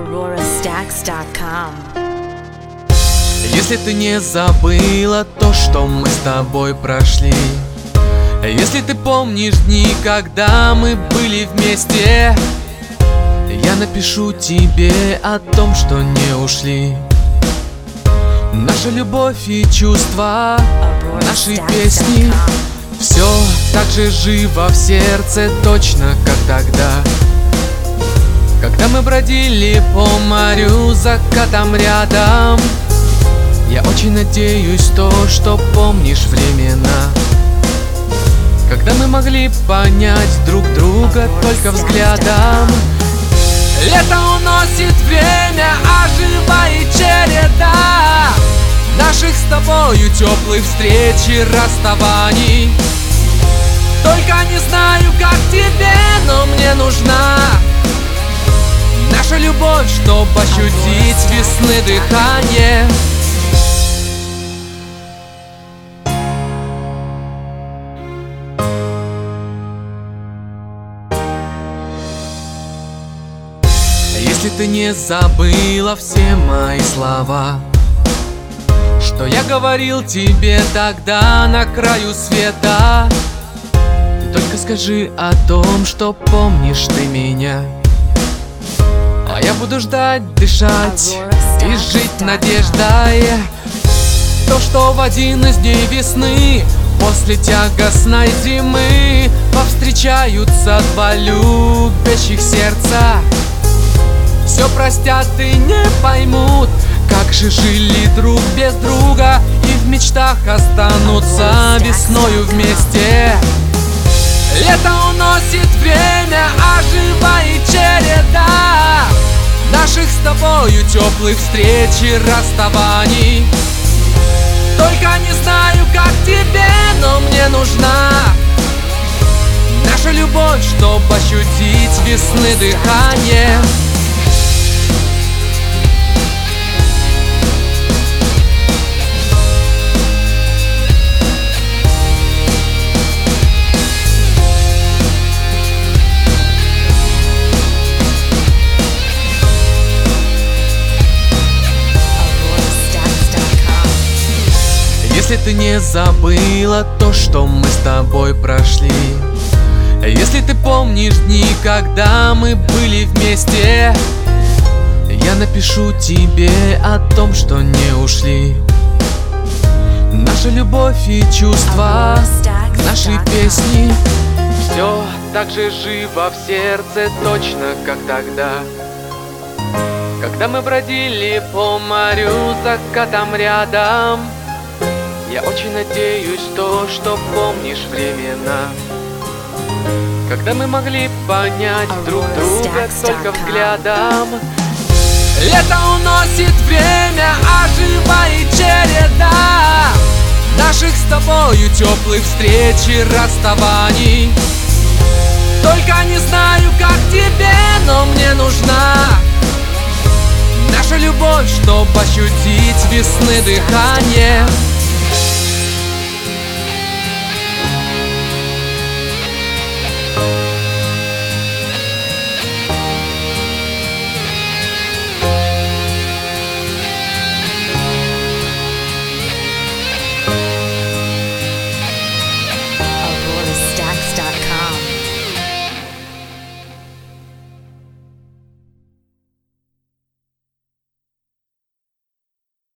aurorastacks.com. Если ты не забыла то, что мы с тобой прошли, если ты помнишь дни, когда мы были вместе, я напишу тебе о том, что не ушли. Наша любовь и чувства, наши песни, все так же живо в сердце, точно как тогда, когда мы бродили по морю закатом рядом. Я очень надеюсь то, что помнишь времена, когда мы могли понять друг друга только взглядом. Лето уносит время, оживает череда наших с тобою теплых встреч и расставаний. Только не знаю, как тебе, но мне нужна наша любовь, чтобы ощутить весны дыхание. Если ты не забыла все мои слова, что я говорил тебе тогда на краю света, ты только скажи о том, что помнишь ты меня, а я буду ждать, дышать и жить надеждой. То, что в один из дней весны после тягостной зимы повстречаются два любящих сердца, все простят и не поймут, как же жили друг без друга, и в мечтах останутся весною вместе. Лето уносит время, оживает череда наших с тобою теплых встреч и расставаний. Только не знаю, как тебе, но мне нужна наша любовь, чтобы ощутить весны дыхание. Если ты не забыла то, что мы с тобой прошли, если ты помнишь дни, когда мы были вместе, я напишу тебе о том, что не ушли. Наша любовь и чувства, наши песни, все так же живо в сердце, точно как тогда, когда мы бродили по морю закатом рядом. Я очень надеюсь то, что помнишь времена, когда мы могли понять друг друга только взглядом. Лето уносит время, оживает череда наших с тобою теплых встреч и расставаний. Только не знаю, как тебе, но мне нужна наша любовь, чтобы ощутить весны дыхание.